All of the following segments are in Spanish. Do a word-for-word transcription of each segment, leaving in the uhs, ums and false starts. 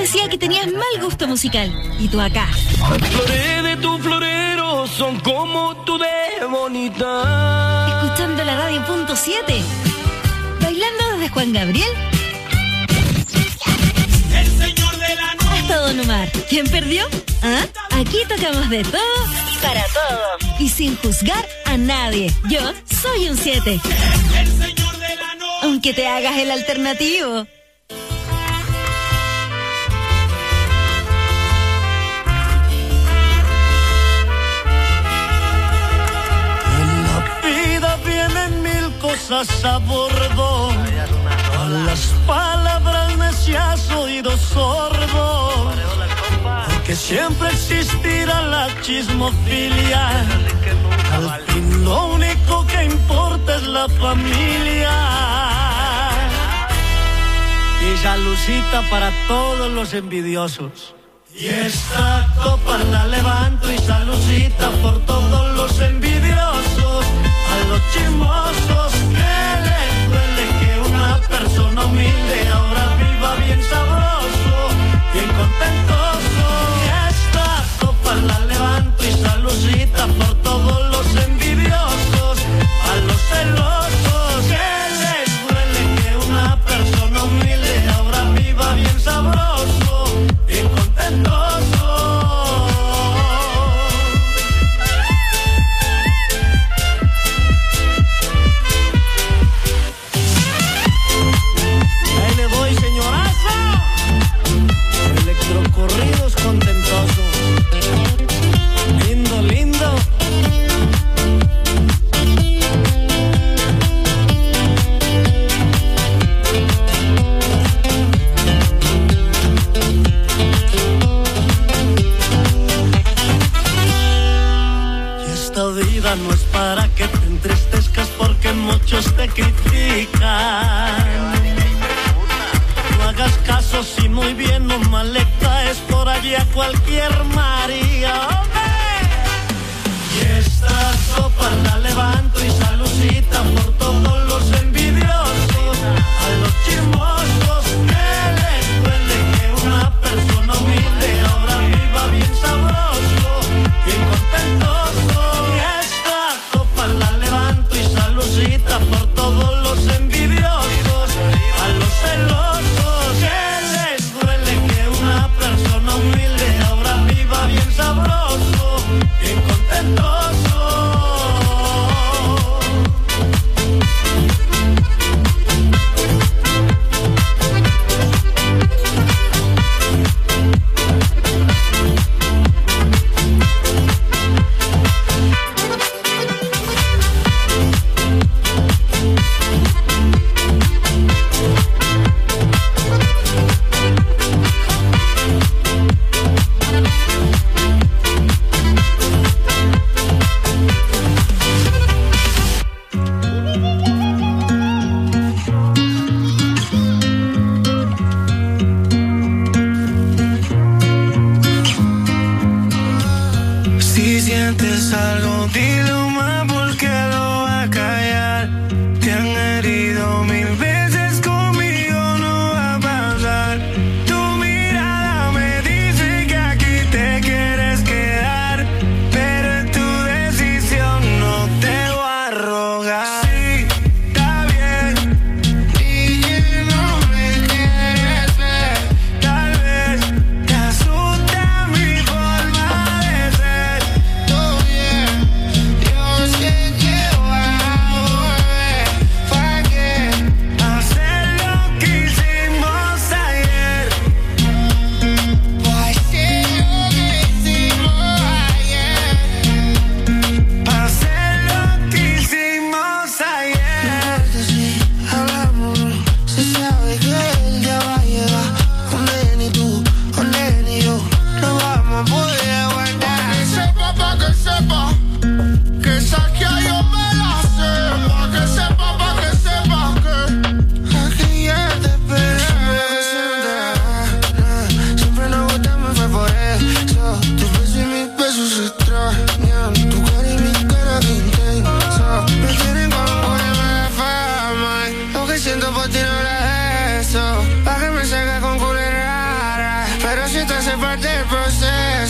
decía que tenías mal gusto musical. Y tú acá. Flores de tu florero son como tú de bonita. Escuchando la radio punto siete. Bailando desde Juan Gabriel. El señor de la noche. Hasta Don Omar. ¿Quién perdió? ¿Ah? Aquí tocamos de todo y para todos. Y sin juzgar a nadie. Yo soy un siete. El señor de la noche. Aunque te hagas el alternativo. En la vida vienen mil cosas a bordo. A las palabras necias oído sordo. Porque siempre existirá la chismofilia. Al fin lo único que importa es la familia. Y salucita para todos los envidiosos. Y esta copa la levanto y salucita por todos los envidiosos. A los chismosos que les duele que una persona humilde ahora viva bien sabroso, bien contentoso. Y esta copa la levanto y salucita por todos los envidiosos. A los celosos que les duele que una persona humilde ahora viva bien sabroso, bien contentoso. Ahí le doy, señoraza. Electrocorridos contentosos. Lindo, lindo. Y esta vida no es para que te entristezcas porque muchos te critican. No hagas caso si muy bien o mal le caes por allí a cualquier María. Y esta copa la levanto y salucita por todos los envidiosos. A los chismosos que les duele que una persona humilde ahora viva bien sabroso, bien contentoso. Y esta copa la levanto y salucita por todos los envidiosos. A los celosos que les duele que una persona humilde ahora viva bien sabroso, bien contentoso.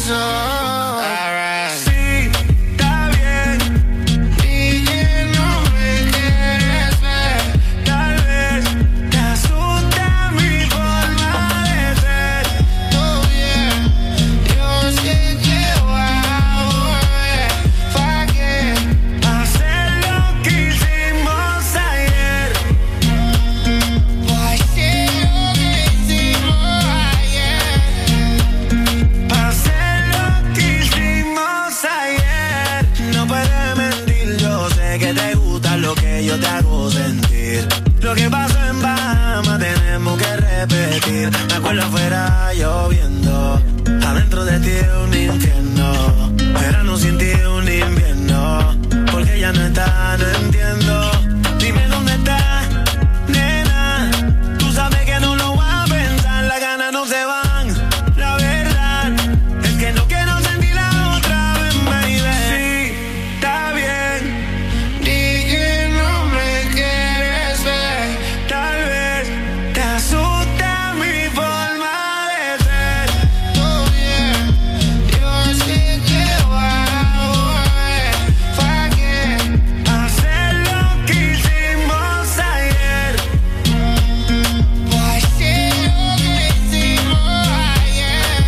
Me acuerdo afuera lloviendo, adentro de ti un infierno. Verano sin ti un invierno, porque ya no está, no entiendo. Dime dónde está, nena. Tú sabes que no lo voy a pensar, las ganas no se van. La verdad es que no quiero sentirla otra vez, baby. Sí, está bien. Di que no me quieres ver, tal vez te asusta mi forma de ser. Todo bien, yo sé que voy a volver. ¿Para qué hacer lo que hicimos ayer? ¿Para qué lo que hicimos ayer?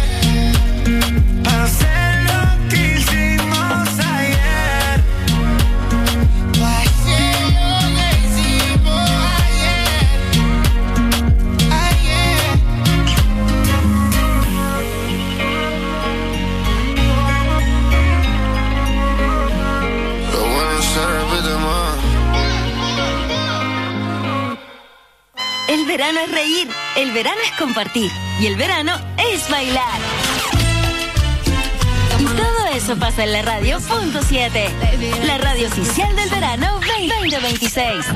Hacer lo que hicimos ayer. ¿Para qué lo que hicimos ayer? Ayer. Lo bueno se repite más. El verano es reír, el verano es compartir y el verano es bailar. Y todo eso pasa en la radio punto siete, la radio oficial del verano veinte veintiséis.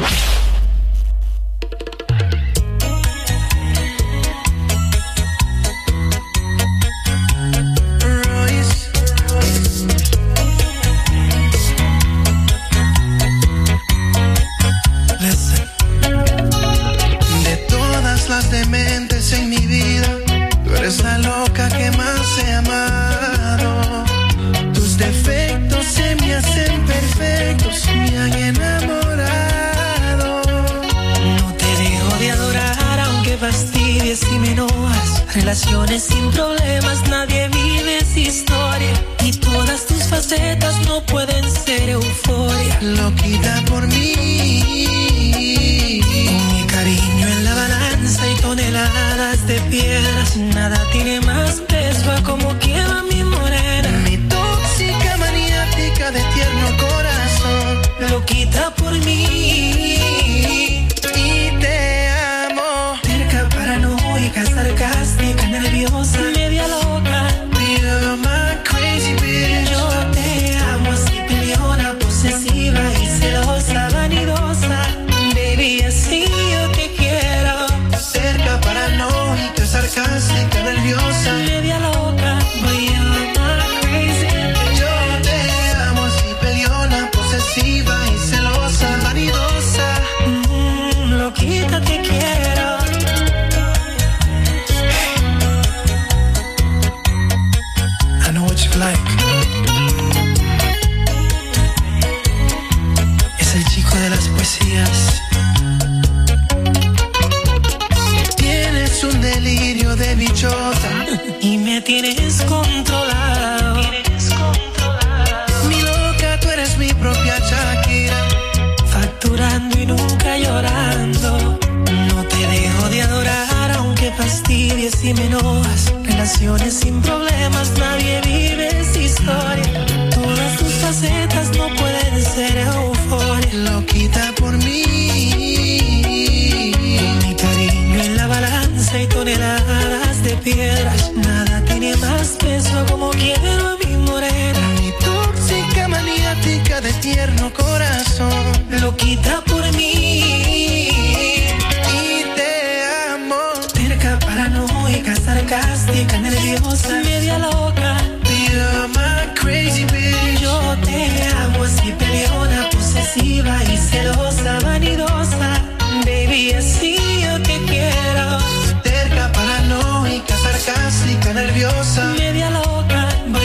Listen. De todas las dementes en mi vida, tú eres la loca que más he amado. Tus defectos se me hacen perfectos, me han enamorado. No te dejo de adorar aunque fastidies y me enojas. Relaciones sin problemas, nadie vive esa historia. Y todas tus facetas no pueden ser euforia. Loquita por mí, Mi cariño en la balanza y toneladas de piedras. Nada tiene más peso a como quiera mi morena. mi tóxica maniática de tierno corazón. Loquita por mí. Y te amo. Terca, paranoica, sarcástica, nerviosa, media loca. You're my crazy bitch. Yo te amo así, peleona, posesiva y celosa, vanidosa. Baby, así yo te quiero. Cerca, paranoica, sarcástica, nerviosa. Media loca, but you're my crazy. Yo te amo así, peleona, posesiva y celosa, vanidosa. Mm, loquita te quiero. I know what you like. Es el chico de las poesías. Tienes un delirio de bichota. Y me tienes controlado. Mi loca, tú eres mi propia Shakira. Facturando y nunca llorando. No te dejo de adorar aunque fastidies y me enojas. Relaciones sin problemas, nadie vive esa historia. Todas tus facetas no pueden ser euforia. Loquita por mí. Mi cariño en la balanza y toneladas de piedras. Nada tiene más peso como quiero a mi morena. Mi tóxica maniática de tierno corazón. Loquita por mí. Y te amo. Terca, paranoica, sarcástica, nerviosa, media loca. You're my crazy bitch. Yo te amo así, peleona, posesiva y celosa, vanidosa. Baby, así yo te quiero. Terca, paranoica, sarcástica, nerviosa. Media loca, but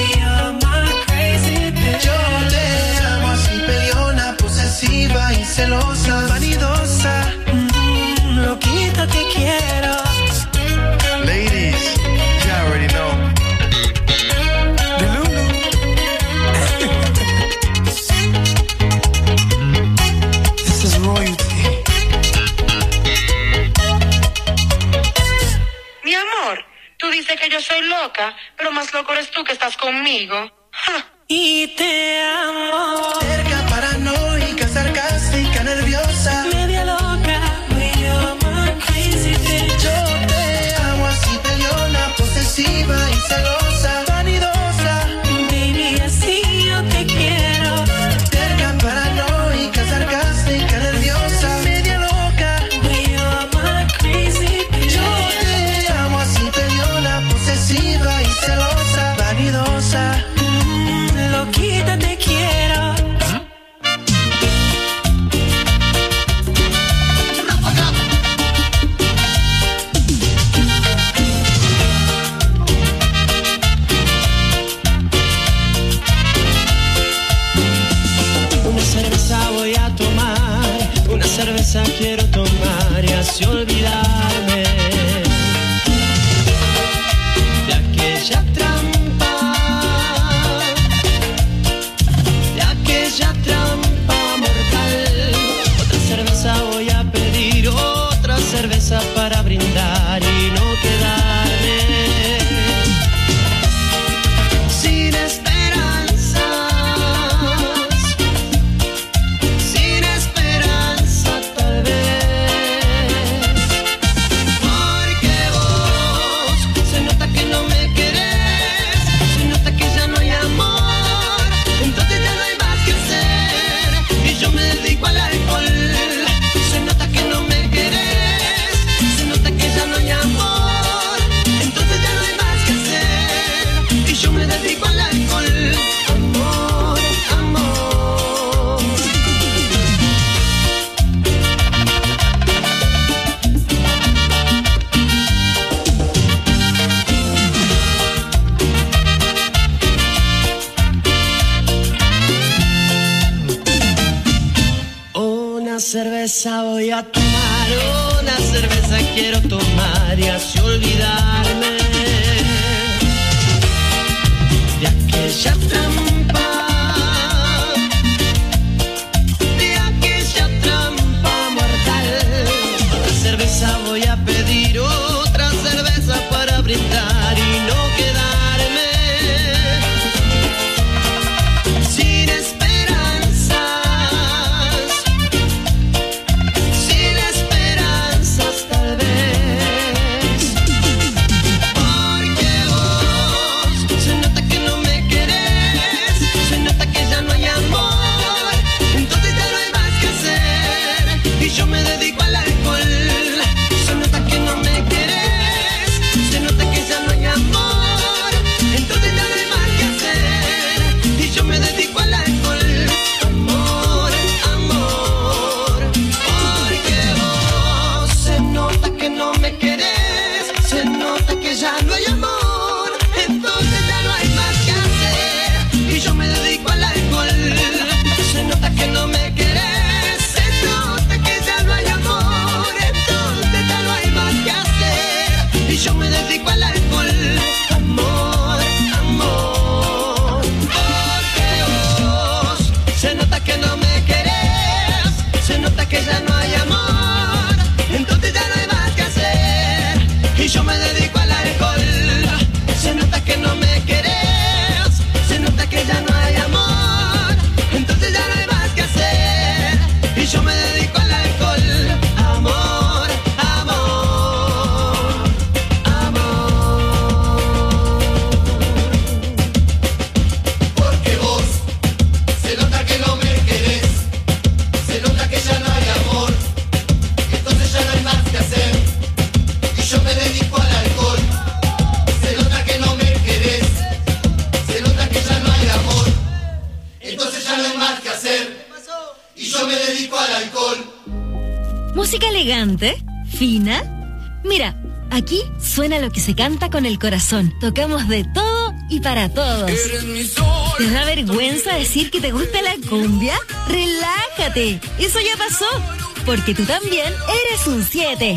Tú dices que yo soy loca, pero más loco eres tú que estás conmigo. ¡Ja! Y te amo. Cerca, paranoica, sarcástica, nerviosa, Media loca, you're my crazy bitch. yo te amo así peleona, posesiva y celosa, vanidosa. Baby, así yo te quiero. Cerca, paranoica, sarcástica, nerviosa, media loca, You're my crazy bitch. yo te amo así peleona, posesiva y celosa, vanidosa. Mm, loquita te quiero. Una cerveza voy a tomar, una cerveza quiero tomar y así olvidarme de aquella trampa, de aquella trampa mortal. Otra cerveza voy a pedir, otra cerveza para brindar y no quedarme sin esperanzas, sin esperanza tal vez, porque vos se nota que no me querés, se nota que ya no hay amor, entonces ya no hay más que hacer y yo me dedico al alcohol. Se nota que no me querés, se nota que ya no hay amor, entonces ya no hay más que hacer y yo me dedico al alcohol. Amor, amor. Una cerveza voy a tomar, una cerveza quiero tomar y así olvidarme de aquella trampa, de aquella trampa mortal. Otra cerveza voy a pedir, otra cerveza para brindar y no quedarme sin esperanzas, sin esperanzas tal vez, porque vos se nota que no me querés, se nota que ya no hay amor, entonces ya no hay más que hacer y yo me dedico al alcohol. Se nota que no me querés, se nota que ya no hay amor, entonces ya no hay más que hacer y yo me dedico al alcohol. Amor, amor, porque vos se nota que no me querés, se nota que ya no hay amor, entonces ya no hay más que hacer y yo me dedico al alcohol. Se nota que no me querés, se nota que ya no hay amor, entonces ya no hay más que hacer y yo me dedico al alcohol. Amor, amor, porque vos se nota que no me querés, se nota que ya no hay amor, entonces ya no hay más que hacer y yo me dedico al alcohol. Se nota que no me querés, se nota que ya no hay amor, entonces ya no hay más que hacer y yo me dedico al alcohol. Amor, amor, amor. Porque vos se nota que no me querés, se nota que ya no hay amor, entonces ya no hay más que hacer y yo me dedico al alcohol. Se nota que no me querés, se nota que ya no hay amor, entonces ya no hay más que hacer y yo me dedico al alcohol. Música elegante, fina. Mira, aquí suena lo que se canta con el corazón. Tocamos de todo y para todos. ¿Te da vergüenza decir que te gusta la cumbia? Relájate, eso ya pasó, porque tú también eres un siete.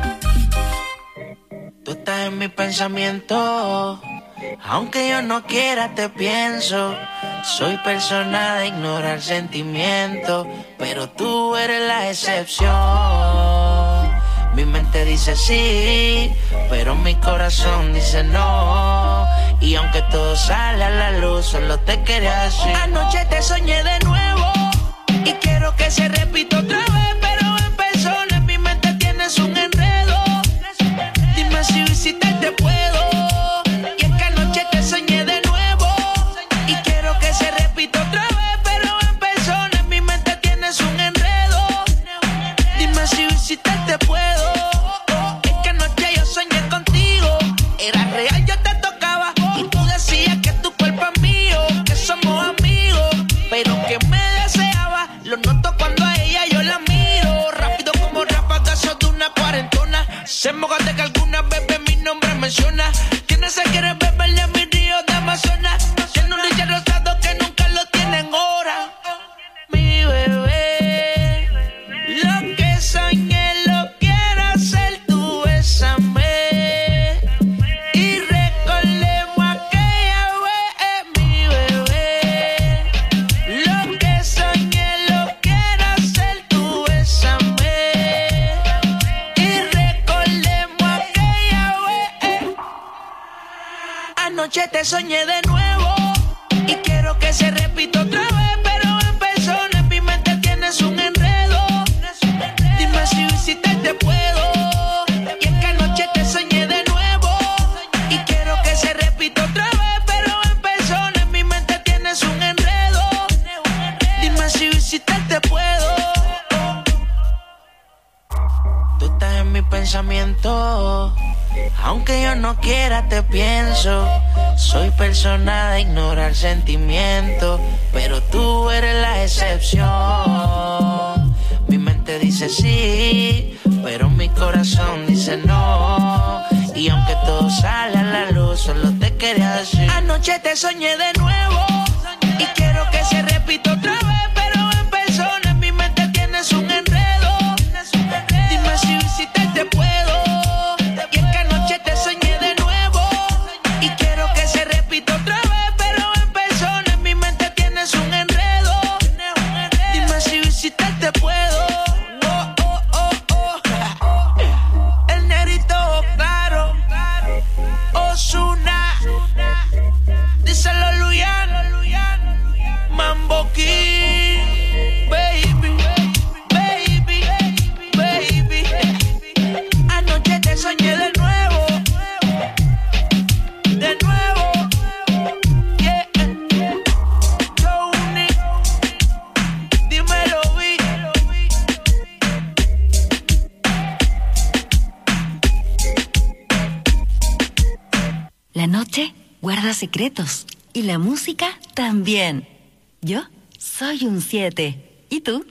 Tú estás en mi pensamiento, aunque yo no quiera te pienso. Soy persona de ignorar sentimientos, pero tú eres la excepción. Mi mente dice sí, pero mi corazón dice no. Y aunque todo sale a la luz, solo te quería decir. Anoche te soñé de nuevo y quiero que se repita otra vez, pero en persona en mi mente tienes un enredo. Dime si visitarte puedo. Y es que anoche te soñé de nuevo y quiero que se repita otra vez, pero en persona en mi mente tienes un enredo. Dime si visitarte puedo. Es que anoche yo soñé contigo, era real, yo te tocaba y tú decías que tu cuerpo es mío, que somos amigos, pero que me deseaba. Lo noto cuando a ella yo la miro, rápido como ráfagazos de una cuarentona. Se moja de que alguna bebé mi nombre menciona. ¿Quiénes se quieren beber de mi río de Amazonas? Tiene un leche rosado que nunca lo tienen hora. Mi bebé, lo que soñé lo quiero hacer, tú bésame y recordemos aquella vez. Mi bebé, lo que soñé lo quiero hacer, tú bésame y recordemos aquella vez. Anoche te soñé de nuevo y quiero que se repita otra vez, pero en persona en mi mente tienes un enredo. Dime si visitarte puedo. Y es que anoche te soñé de nuevo y quiero que se repita otra vez, pero en persona en mi mente tienes un enredo. Dime si visitarte puedo. Tú estás en mi pensamiento, aunque yo no quiera te pienso. Soy persona de ignorar sentimientos, pero tú eres la excepción. Mi mente dice sí, pero mi corazón dice no. Y aunque todo sale a la luz, solo te quería decir. Anoche te soñé de nuevo y quiero que se repita otra vez, pero en persona en mi mente tienes un enredo. Dime si visitarte puedo. Y es que anoche te soñé de nuevo y quiero que se repita otra vez, pero en persona en mi mente tienes un enredo. Dime si visitarte puedo. Oh, oh, oh, oh. El negrito claro, Ozuna, díselo Luyan, Mambo King, baby, baby, baby. Anoche te soñé de nuevo, de nuevo, yeah. Tony, dímelo, vi. La noche guarda secretos y la música también. Yo soy un siete. ¿Y tú?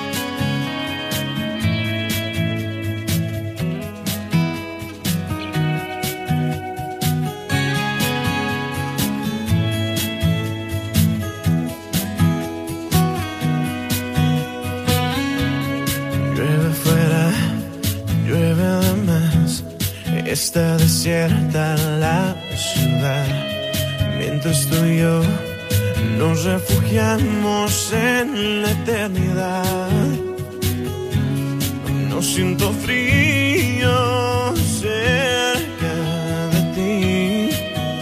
Llueve fuera, llueve además. Está desierta la ciudad. Mientras tú y yo nos refugiamos en la eternidad. No siento frío cerca de ti.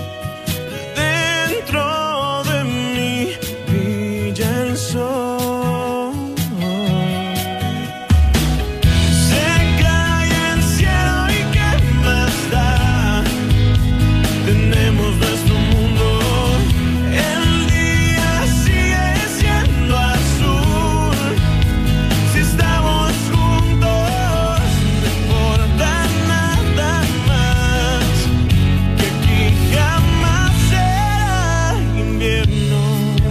Dentro de mí brilla el sol. Se cae el cielo y qué más da. Tenemos nuestro mundo. El día sigue siendo azul. Si estamos juntos, no importa nada más. Que aquí jamás será invierno.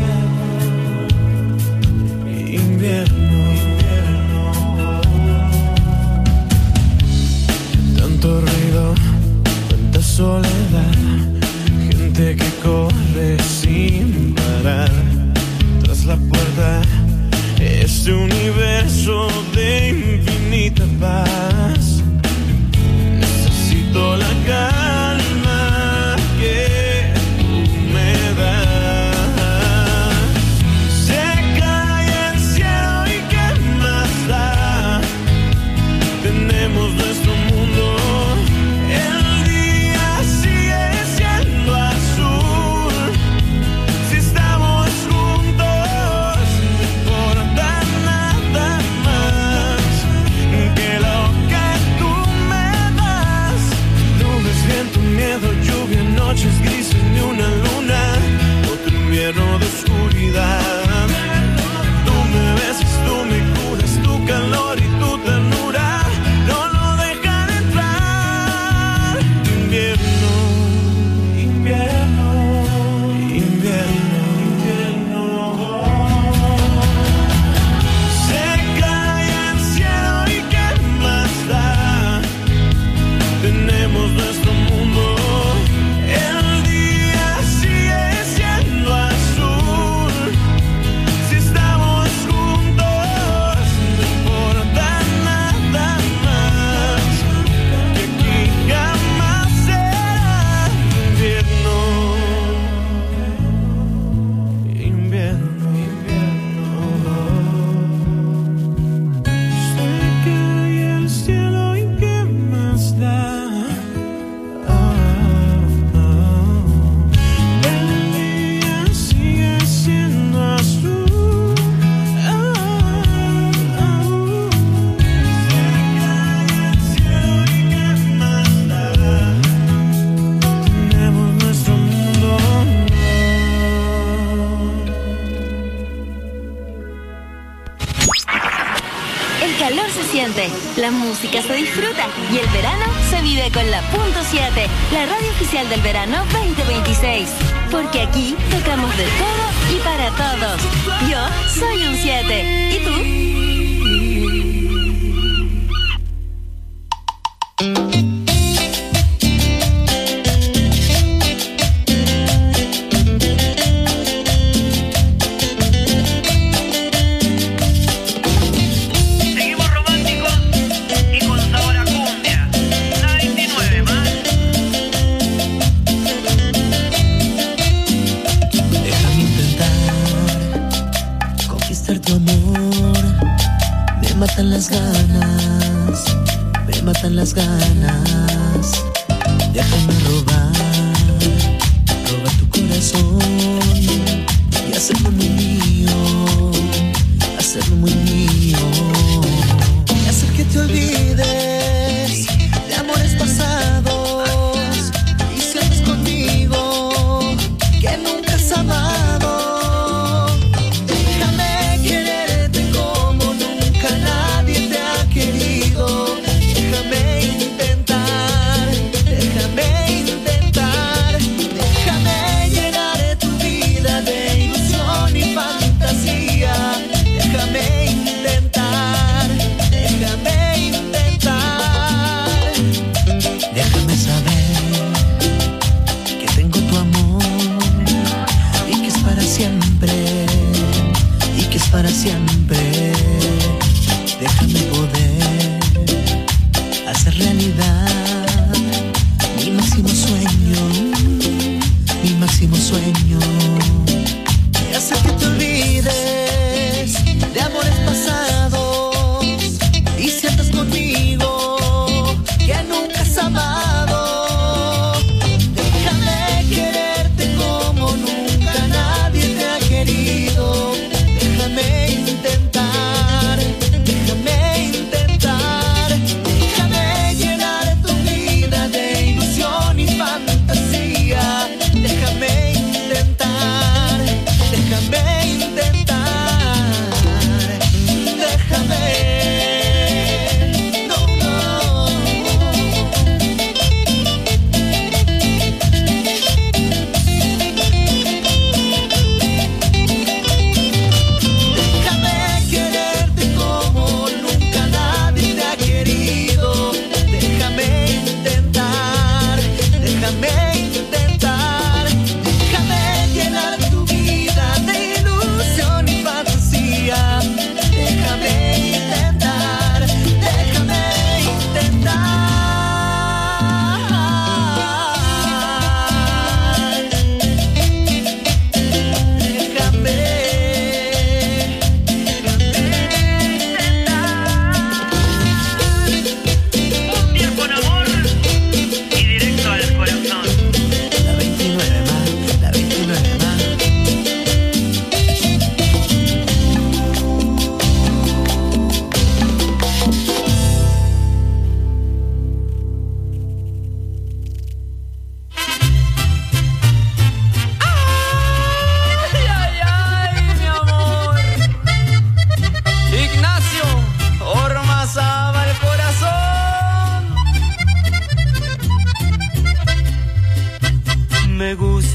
Invierno, invierno. Tanto ruido, tanta soledad. Gente que corre sin parar. Tras la puerta, este universo de infinita paz. Necesito la calma que tú me das. Se cae el cielo y qué más da. Tenemos nuestro noches grises ni una luna, otro invierno de oscuridad. Tú me besas, tú me curas, tu calor y tu ternura no lo dejan entrar. Invierno, invierno, invierno, invierno. Se cae el cielo y qué más da. Tenemos nuestro mundo. El día sigue siendo azul. Si estamos juntos, no importa nada más. Que aquí jamás será invierno. Invierno, invierno. Se cae el cielo y qué más da. El día sigue siendo azul. Se cae el cielo y qué más da. Tenemos nuestro mundo. El calor se siente, la música se disfruta y el verano se vive con la punto siete, la radio oficial del verano veinte veintiséis. Porque aquí tocamos de todo y para todos. Yo soy un siete. ¿Y tú? Seguimos románticos y con sabor a cumbia. noventa y nueve más. Déjame intentar conquistar tu amor. Me matan las ganas, me matan las ganas. Déjame robar, robar tu corazón y hacerlo muy mío, hacerlo muy mío. Y hacer que te olvides de amores pasados y sientes conmigo que nunca has amado. Déjame quererte como nunca nadie te ha querido. Déjame intentar, déjame intentar, déjame llenar tu vida de ilusión y fantasía. Déjame intentar, déjame intentar. Déjame saber que tengo tu amor y que es para siempre, y que es para siempre. Déjame poder hacer realidad mi máximo sueño, mi máximo sueño. Y hacer que te olvides de amores pasados y sientas conmigo que nunca has amado.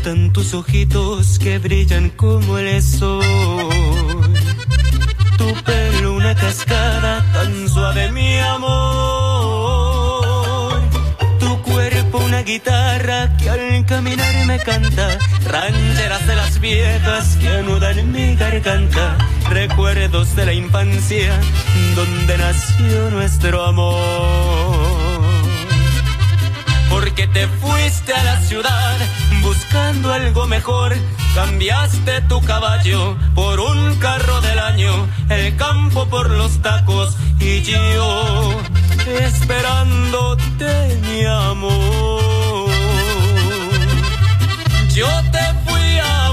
gustan tus ojitos que brillan como el sol. Tu pelo una cascada tan suave, mi amor. Tu cuerpo una guitarra que al caminar me canta. Rancheras de las viejas que anudan en mi garganta. Recuerdos de la infancia donde nació nuestro amor. Porque te fuiste a la ciudad buscando algo mejor. Cambiaste tu caballo por un carro del año, el campo por los tacos y yo esperándote, mi amor. Yo te fui a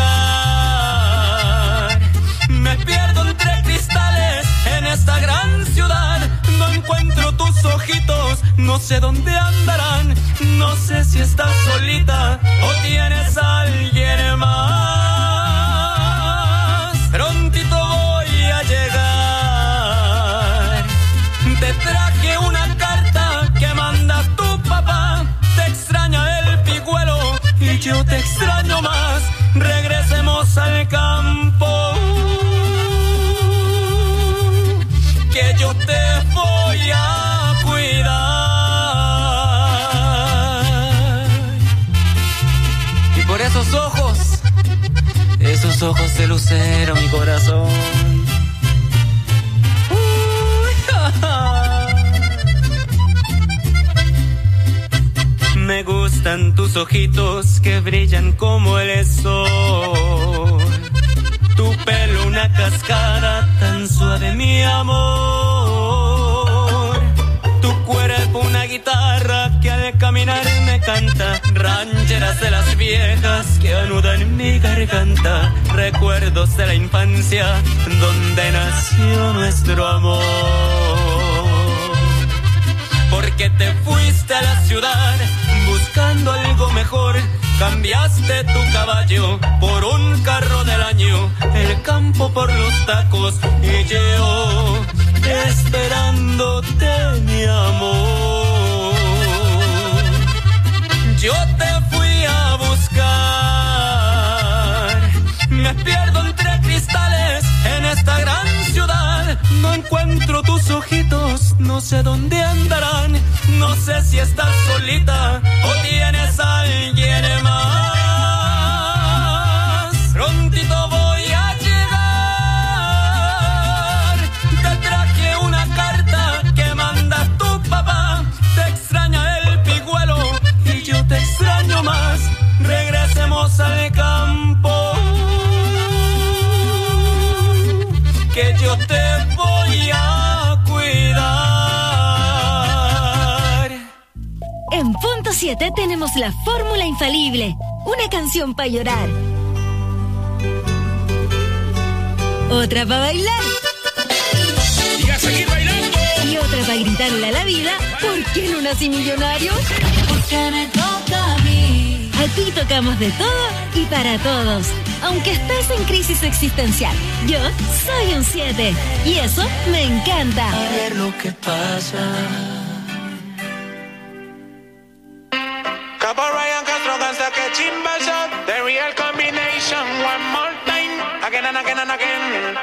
buscar, me pierdo entre cristales en esta gran ciudad. No encuentro tus ojitos, no sé dónde andarán. No sé si estás solita o tienes a alguien más. Prontito voy a llegar. Te traje una carta que manda tu papá. Te extraña el pigüelo y yo te extraño más. Regresemos al campo, que yo te voy a cuidar. Y por esos ojos, esos ojos de lucero, mi corazón. Uy, ja, ja. Me gustan tus ojitos que brillan como el sol. Tu pelo una cascada tan suave, mi amor. Tu cuerpo una guitarra que al caminar me canta. Rancheras de las viejas que anudan en mi garganta. Recuerdos de la infancia donde nació nuestro amor. Porque te fuiste a la ciudad buscando algo mejor. Cambiaste tu caballo por un carro del año, el campo por los tacos y yo esperándote, mi amor. Yo te fui a buscar, me pierdo entre cristales en esta gran ciudad. No encuentro tus ojitos, no sé dónde andarán. No sé si estás solita o tienes a alguien más. Prontito voy a llegar. Te traje una carta que manda tu papá. Te extraña el pigüelo y yo te extraño más. Regresemos al campo, que yo te voy a cuidar. En Punto siete tenemos la fórmula infalible. Una canción para llorar. Otra para bailar. Y a seguir bailando. Y otra para gritarle a la vida. ¿Por qué no nací millonario? Porque me toca a mí. Aquí tocamos de todo y para todos. Aunque estés en crisis existencial, yo soy un siete. Y eso me encanta. A ver lo que pasa. Capo Ryan Castro gangsta que chimba shot. The real combination one more time. Again and again and again.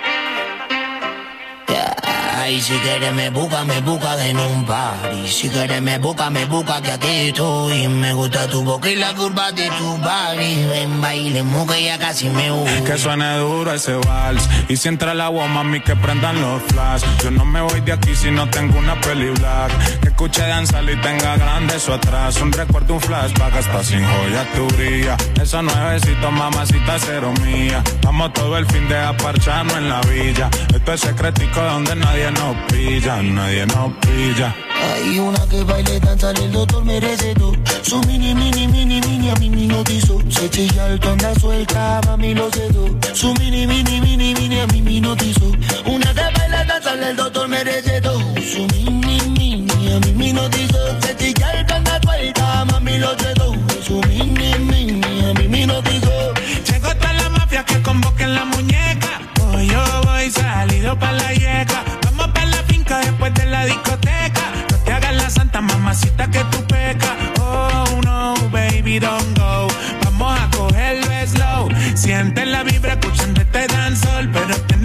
Ay, si quieres me busca, me busca en un party. Si quieres me busca, me busca que aquí estoy. Me gusta tu boca y la curva de tu body. Ven, bailemos que ya casi me voy. Que suene duro ese vals. Y si entra el agua, mami, que prendan los flash. Yo no me voy de aquí si no tengo una peli black. Que escuche danzar y tenga grande eso atrás. Un recuerdo, un flashback, hasta sin joya tu brilla. Esos nuevecitos, mamacita, cero mía. Vamos todo el fin de aparcharnos en la villa. Esto es secretico donde nadie nos pilla, nadie nos pilla. Hay una que baile, danza, el doctor me recetó. Su mini, mini, mini, mini, a mí me notizó. Se chilla alto, anda suelta, mami lo cedo. Su mini, mini, mini, mini, a mí me notizó. Una que baila, danza, el doctor me recetó. Su mini, mini, a mí me notizó. Se chilla alto, anda suelta, mami lo cedo. Su mini, mini, a mí me notizó. Llegó toda la mafia que convoquen la muñeca. Hoy yo voy salido pa' la yeca. Vamos pa' la finca después de la discoteca. No te hagas la santa mamacita que tú pecas. Oh no, baby, don't go. Vamos a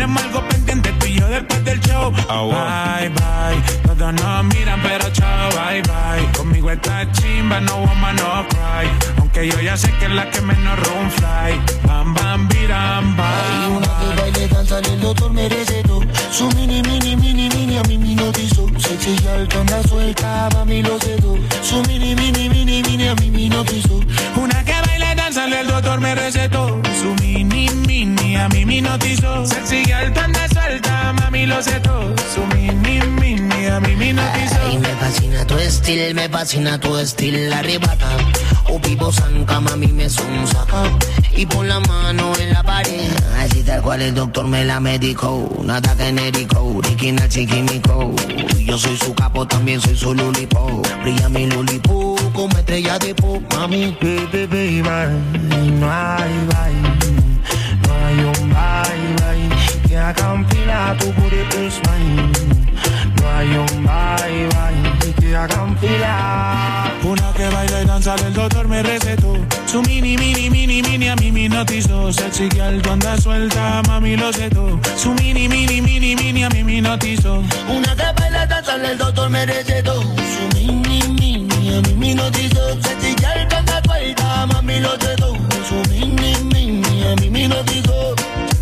tenemos algo pendiente tú y yo después del show. Oh, wow. Bye, bye, todos nos miran pero chao, bye, bye. Conmigo está chimba, no woman, no cry. Aunque yo ya sé que es la que menos room fly. Bam, bam, biram, bam. Hay una que baile, danza, el doctor merece todo. Su mini, mini, mini, mini, a mí me notizó. Sexy y alto, anda suelta, mami lo sé todo. Su mini, mini, mini, mini, a mí me notizó. Una que baile, danza, el doctor me recetó. Su mini, mini, a mí me hipnotizó. Sexy y alto, anda suelta, mami lo sé todo. Su mini, mini, a mí me hipnotizó. Y me fascina tu estilo, me fascina tu estilo, arrebata. O vivo zanca, mami me son saca. Y pon la mano en la pared. Así tal cual el doctor me la medicó. Nada genérico, original chiquímico. Yo soy su capo, también soy su lulipo. Brilla mi lulipo como estrella de pop, mami. Baby, baby, bye. No hay bye. No hay un bye, bye. Que hagan fila, tu booty is mine. No hay un bye, bye. Que hagan fila. Una que baila y danza, el doctor me recetó. Su mini, mini, mini, mini, a mí me hipnotizó. Sexy que alto anda suelta, mami lo sé todo. Su mini, mini, mini, mini, a mí me hipnotizó. Una que baila y danza, el doctor me recetó. Su mini, mini, a mí me hipnotizó. Sexy que alto anda suelta, mami lo sé todo. Su mini, mini, a mí me hipnotizó.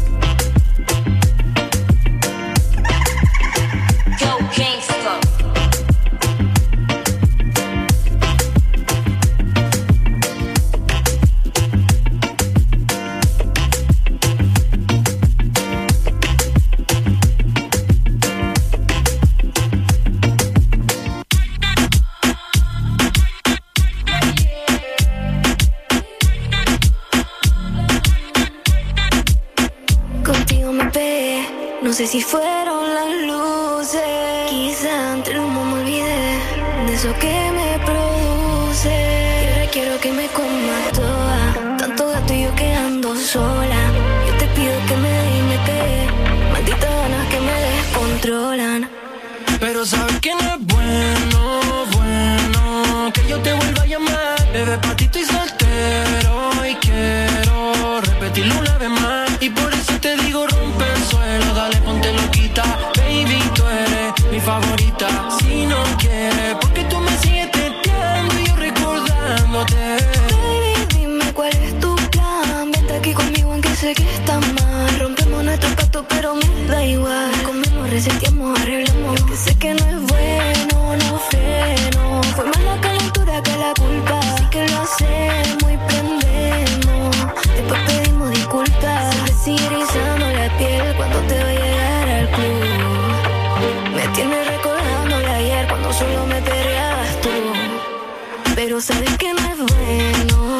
Yo, gangsta. No sé si fueron las luces, quizá entre el humo me olvidé de eso que me produce. Y ahora quiero que me coma toda, tanto gato y yo quedando sola. Yo te pido que me dé y me pegue, malditas ganas que me descontrolan. Pero sabes que no es bueno, bueno que yo te vuelva a llamar. Bebé, pa' ti estoy soltero y quiero repetirlo una vez más. Y por eso te digo rompe el suelo, dale ponte loquita. Baby, tú eres mi favorita. Si no quieres, porque tú me sigues teteando y yo recordándote. Baby, dime cuál es tu plan. Vente aquí conmigo aunque sé que está mal. Rompemos nuestro pacto pero me da igual. Comemos, reseteamos, arreglamos. Que sé que no es bueno, no freno. Fue más la calentura que la culpa. Así que lo hacemos y prendemos. Después pedimos disculpas. Se me sigue erizando la piel cuando te voy a llegar al club. Me tienes recordando de ayer cuando solo me perreabas tú. Pero sabes que no es bueno,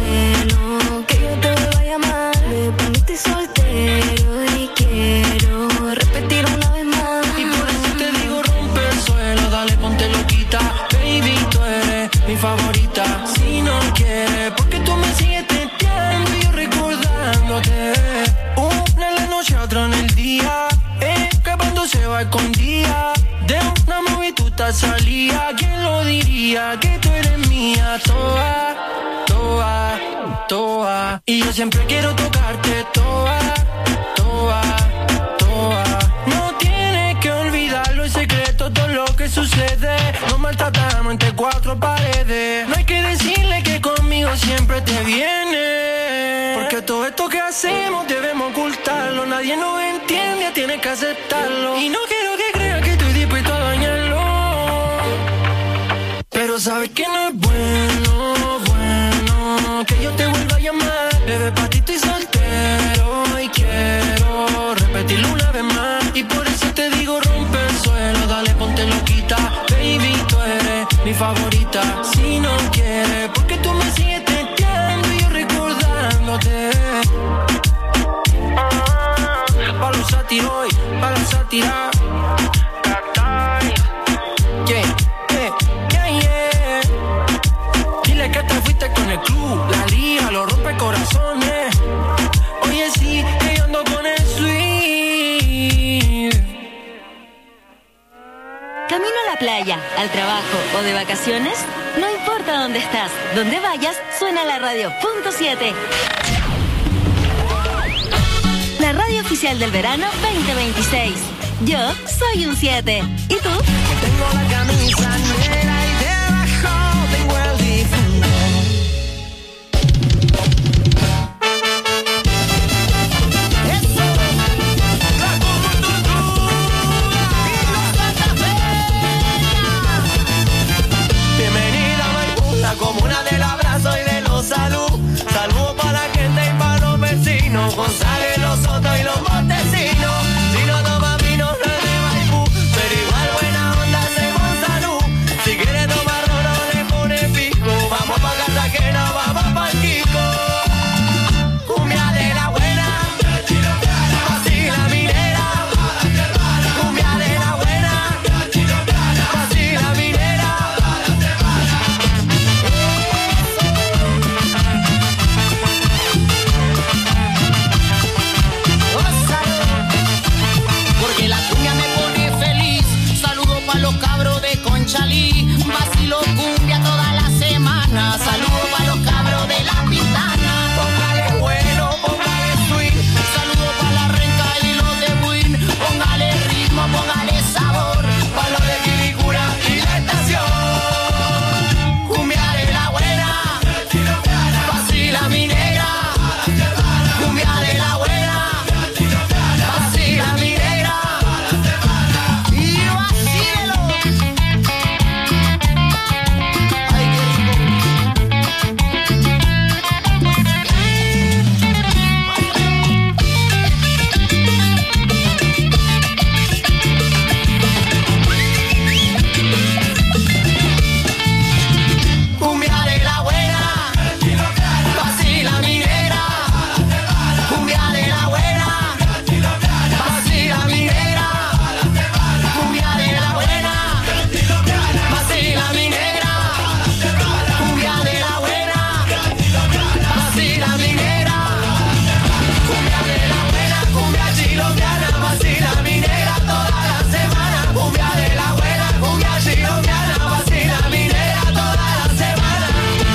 bueno que yo te vuelva a llamar. Me poniste soltero y quiero repetir una vez más. Y por eso te digo rompe el suelo, dale ponte loquita. Baby, tú eres mi favorita. Si no quieres, porque tú me sigues teteando y yo recordándote. Una en la noche, otra en el día, escapando se va escondida. De una movie tú te salía. ¿Quién lo diría? Que tú eres mía. Toa, toa, toa. Y yo siempre quiero tocarte. Toa, toa, toa. No tienes que olvidarlo, el secreto, todo lo que sucede. Nos maltratamos entre cuatro paredes. No hay que decirle que conmigo siempre te viene. Porque todo esto que hacemos debemos ocultarlo. Nadie nos entiende, tienes que aceptarlo. Y no quiero que creas que estoy dispuesto a dañarlo. Pero sabes que no es bueno, bueno que yo te vuelva a llamar. Bebé, pa' ti estoy soltero y quiero repetirlo una vez más. Y por eso te digo rompe el suelo, dale ponte loquita. Baby, tú eres mi favorita. Si no quieres, porque tú me sigues teteando y yo recordándote. Ah, pa' los sátiros, pa' la sátira. Yeah, yeah, yeah, yeah. Dile que te fuiste con el club, la liga, lo rompe corazones. Oye, sí, que yo ando con el sweet. Camino a la playa, al trabajo o de vacaciones, no importa dónde estás, donde vayas, suena la radio. Punto siete. La radio oficial del verano veinte veintiséis. Yo soy un siete. ¿Y tú? Tengo la camisa negra y debajo tengo el difunto. Eso, la bienvenida a Maipú, la comuna del abrazo y de los salud. Saludos para la gente y para los vecinos, González, Los Sotos y los Montesinos. Si no toma vino, no es de Maipú, pero igual buena onda según salud. Si quiere tomarlo, no le pone pico. Vamos pa' Cartagena, vamos pa' Kiko. Cumbia de la buena, así la minera. Cumbia de la buena, así la minera. Porque la cumbia me pone feliz. Saludo pa' los cabros de Conchalí. Vacilo cumbia toda la semana. Saludo pa' los cabros de La Pintana. Póngale bueno, póngale swing. Saludo pa' la renca y los de Buin. Póngale ritmo, póngale sabor. Pa' los de Quilicura y la estación. Cumbia de la buena, vacila mi negra. Cumbia de la buena, vacila mi negra. Y vacílelo. Ay, qué Cumbia de la buena, vacila mi negra. Cumbia de la buena, vacila mi negra. Cumbia de la buena, vacila mi negra. Cumbia de la buena, vacila mi negra. Cumbia de la buena, cumbia chilombiana, vacila mi negra toda la semana. Cumbia de la buena, cumbia chilombiana, vacila mi negra toda la semana.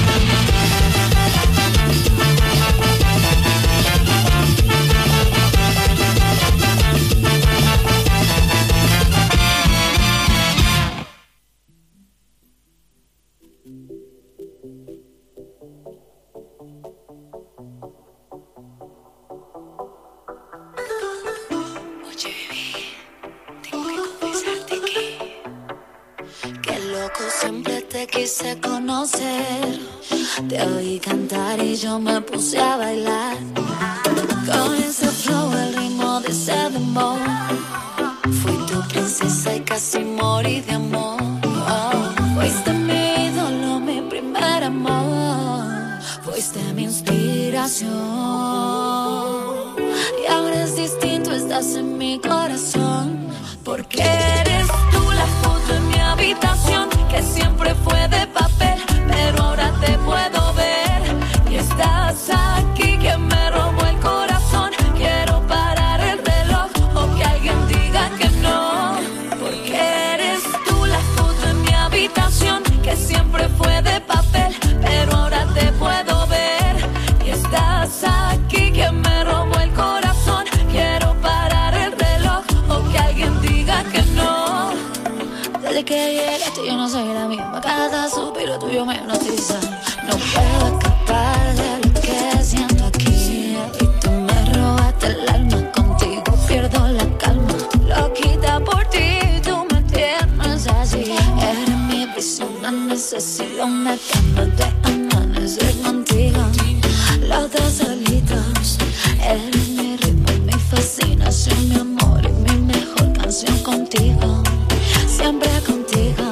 Oye, bebé, tengo que confesarte que Qué loco, siempre te quise conocer. Te oí cantar y yo me puse a bailar. Con ese flow, el ritmo de ese dembow. Fui tu princesa y casi morí de amor. Oh, fuiste mi ídolo, mi primer amor. Fuiste mi inspiración. Y ahora es distinto, estás en mi corazón. Porque eres tú la foto en mi habitación, que siempre fue de papel, pero ahora te puedo ver. Y estás aquí, que me robó el corazón. Quiero parar el reloj o que alguien diga que no. Porque eres tú la foto en mi habitación, que siempre fue de papel, pero ahora te puedo ver. Y estás aquí, que me robó el corazón. Quiero parar el reloj o que alguien diga que no. Desde que llegaste yo no soy la misma. Cada suspiro tuyo me hipnotiza. No puedo escapar de lo que siento aquí. Y tú me robaste el alma, contigo pierdo la calma. Loquita por ti, tú me tienes así. Eres mi visión, la necesidad, una cama de amanecer contigo. Los dos solitos, eres mi ritmo y mi fascinación, mi amor y mi mejor canción contigo. Siempre contigo.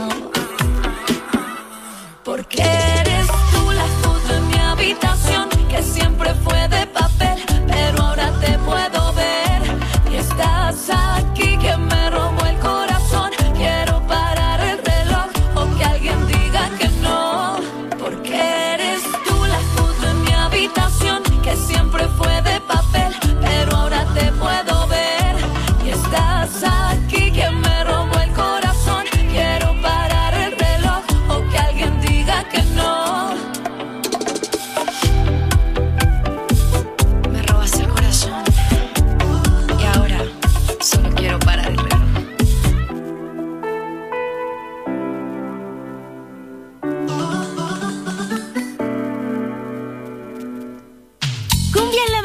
Porque eres tú la foto en mi habitación, que siempre fue de papel, pero ahora te puedo ver. Y estás aquí, que me robó el corazón. Quiero parar el reloj o que alguien diga que no. Porque eres tú la foto en mi habitación, que siempre fue de papel, pero ahora te puedo ver. Y estás aquí, que me robó el corazón. Quiero parar el reloj o que alguien diga que no.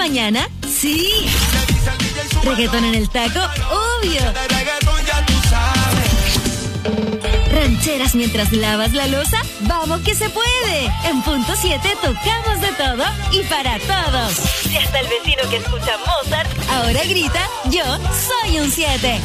mañana? Sí. Reggaetón en el taco, obvio. Rancheras mientras lavas la loza, vamos que se puede. En punto siete tocamos de todo y para todos. Y hasta el vecino que escucha Mozart ahora grita, yo soy un siete.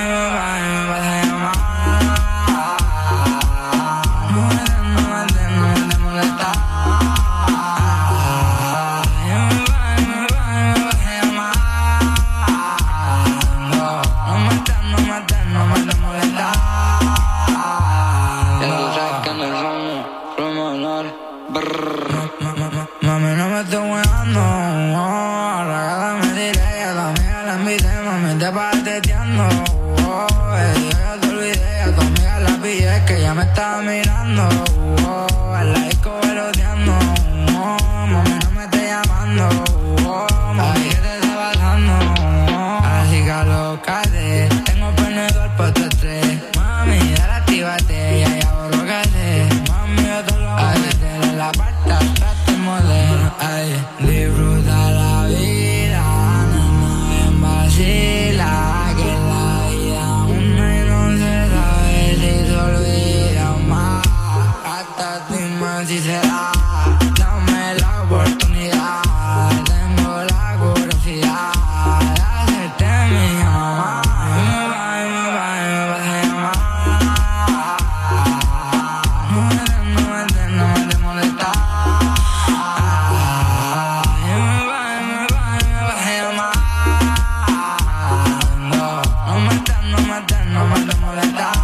Then que ella me está mirando. Oh, a la disco veloteando. Oh, mami, no me esté llamando. Oh, mami, que te está pasando. Oh, así que alócate. Tengo prendedor por tu estrés. Mami, dale, actívate. Ya, ya, borrócate. Mami, yo te lo voy a meter en la puerta. Trate modelo. Ay, disfruta la vida. No, no, en vacila. Que la vida una y no se sabe si se olvida más. Hasta ti más si será. Dame la oportunidad. Tengo la curiosidad de hacerte mi mamá. Y me va, y me va, y me va a llamar. No me des, no me des, no me des molestar. Y me va, y me va, y me va a llamar. No, no me des, no me des, no me des molestar.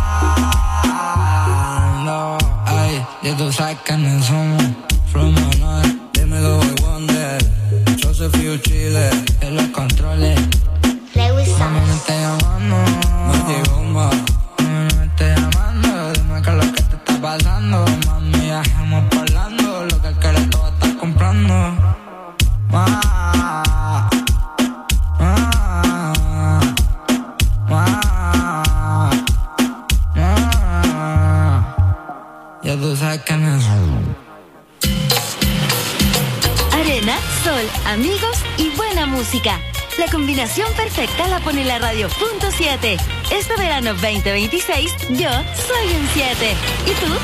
No, ay, ya tú sabes que no somos. From Manuel, dímelo, boy Wonder. Joseph Fiu Chile, en los controles. Mami, me está llamando. Me digo, ma. Mami, me está llamando. Dime qué es lo que te está pasando. Mami, ya estamos hablando. Lo que él quiere todo está comprando. Ma. Ma. Ma. Ma. Ya tú sabes que no es. Arena, sol, amigos y buena música. La combinación perfecta la pone la radio punto siete. Este verano veinte veintiséis, yo soy un siete. ¿Y tú?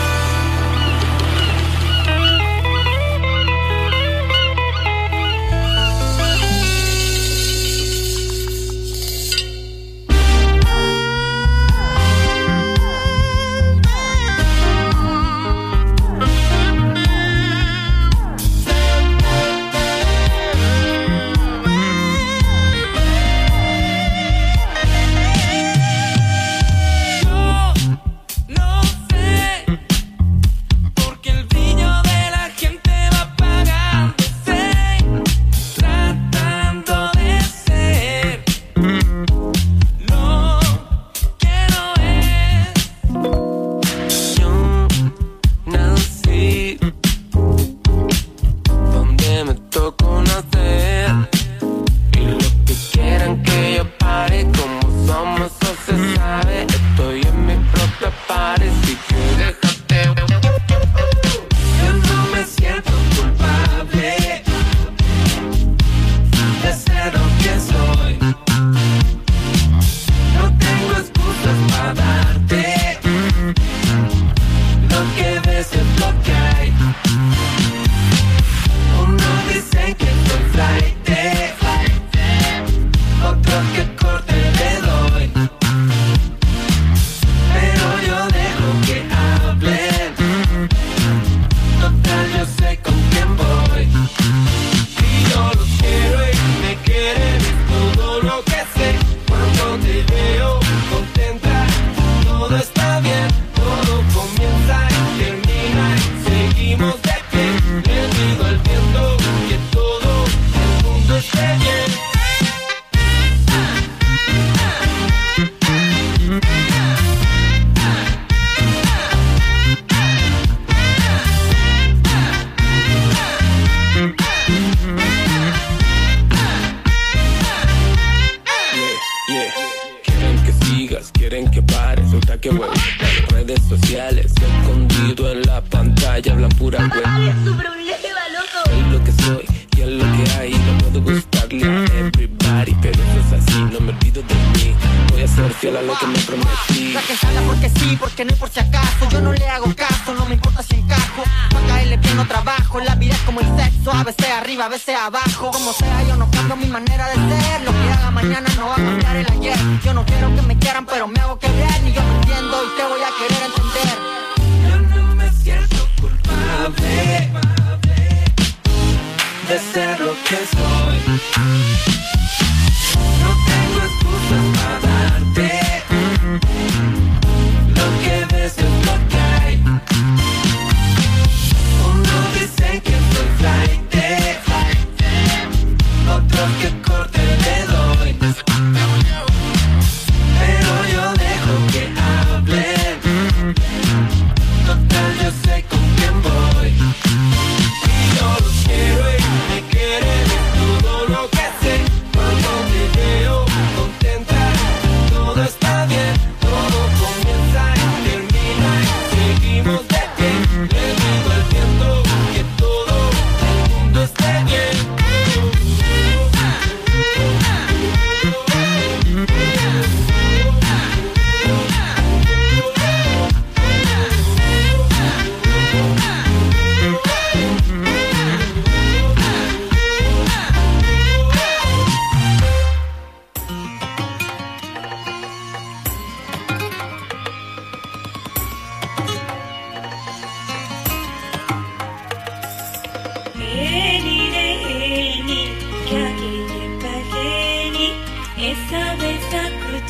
A veces abajo, como sea, yo no cambio mi manera de ser. Lo que haga mañana no va a cambiar el ayer. Yo no quiero que me quieran, pero me hago querer. Ni yo me entiendo y te voy a querer entender. Yo no me siento culpable de ser lo que soy. No tengo excusas para darte. Lo que ves es lo que hay. Uno dice que soy flight, otros que corte le doy, pero yo dejo que hable.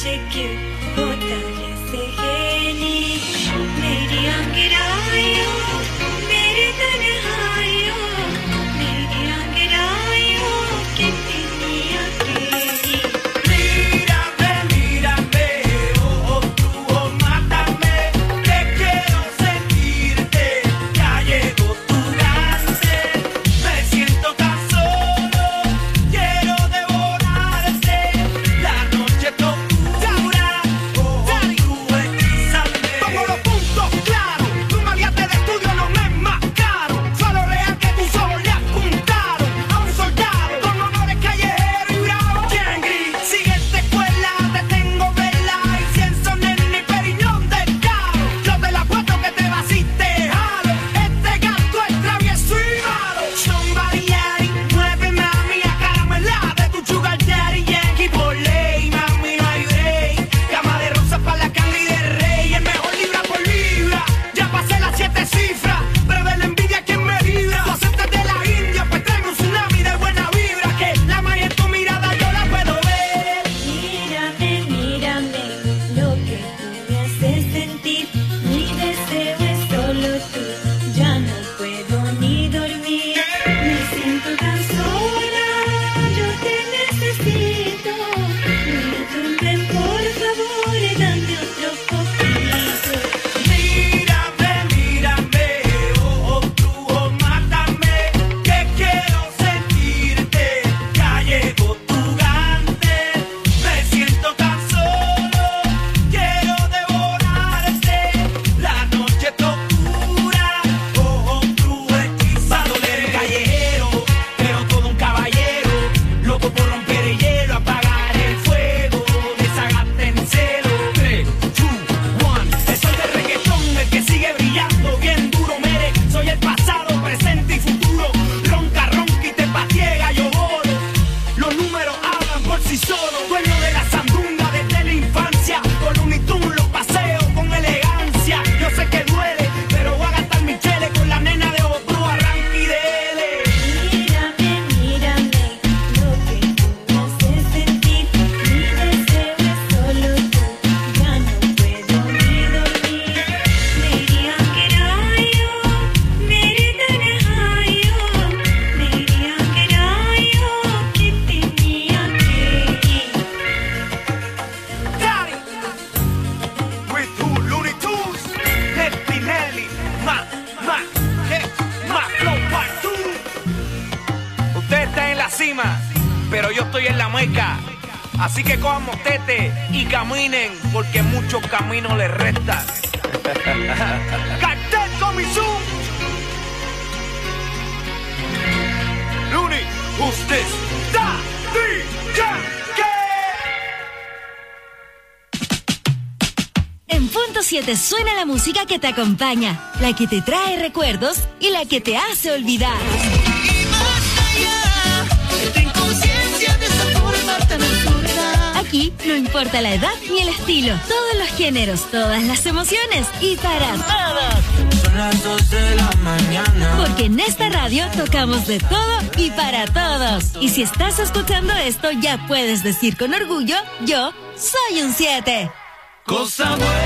pero yo estoy en la Meca. Así que cojan motete y caminen, porque muchos caminos les restan. Cartel Comisú. Looney, who's this? Da, di, ya, que. En Punto siete suena la música que te acompaña, la que te trae recuerdos y la que te hace olvidar. Aquí no importa la edad ni el estilo, todos los géneros, todas las emociones y para todos. Son las dos de la mañana. Porque en esta radio tocamos de todo y para todos. Y si estás escuchando esto, ya puedes decir con orgullo, yo soy un siete. Cosa buena.